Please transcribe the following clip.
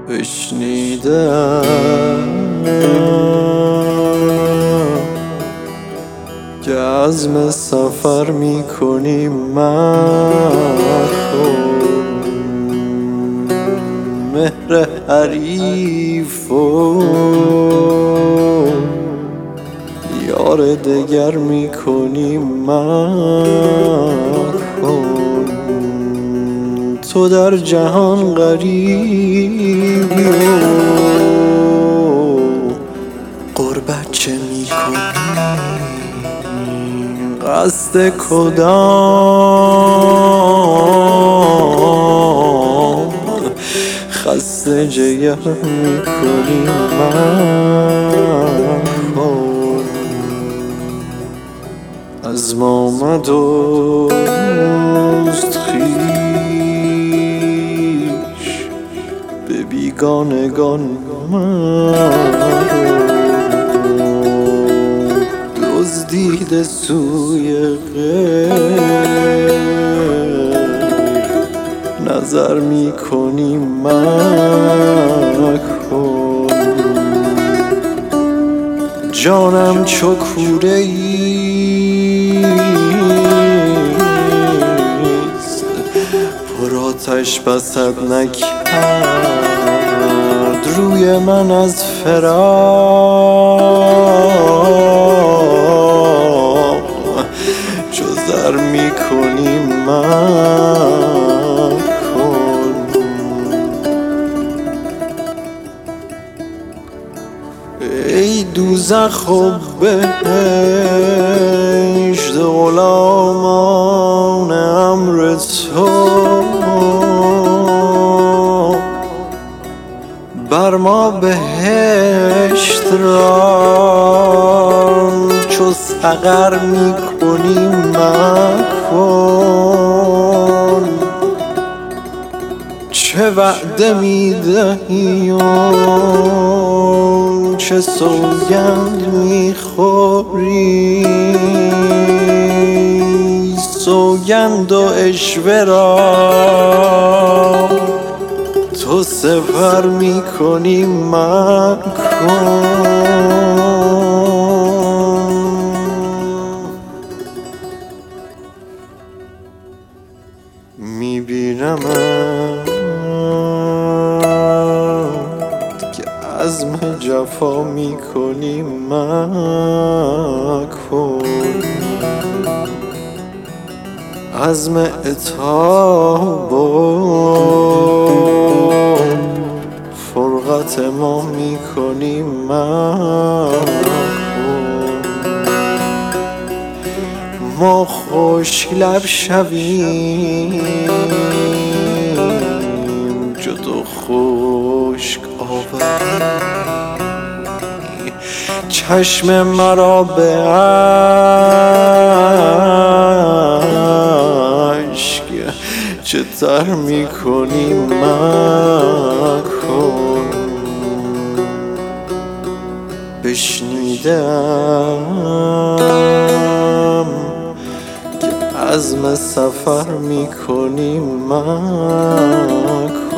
بشنیدم که عزم سفر میکنی مکن مهر حریف و یار دگر میکنی مکن تو در جهان غریبی و غربت چه میکنی قصد کدام خسته جگر میکنی مکن از ما مدزد خویش به بیگانگان دزدیده سوی غیر نظر میکنی مکن جانم چو کوره ایست پر آتش بسد نکرد روی من از فراق چو زر میکنی مکن ای دوزخ و بهشت غلامان امر تو بر ما بهشت را چو سقر میکنی مکن چه وعده میدهی و چه سوگند میخوری سوگند و عشوه را تو سپر میکنی مکن میبینمت که عزم جفا میکنی مکن عزم عتاب و فرقت ما میکنی مکن ما خشک لب شویم جدو خشک آوری چشم مرا به اشک چه تر میکنی مکن بشنیدم که عزم سفر میکنی مکن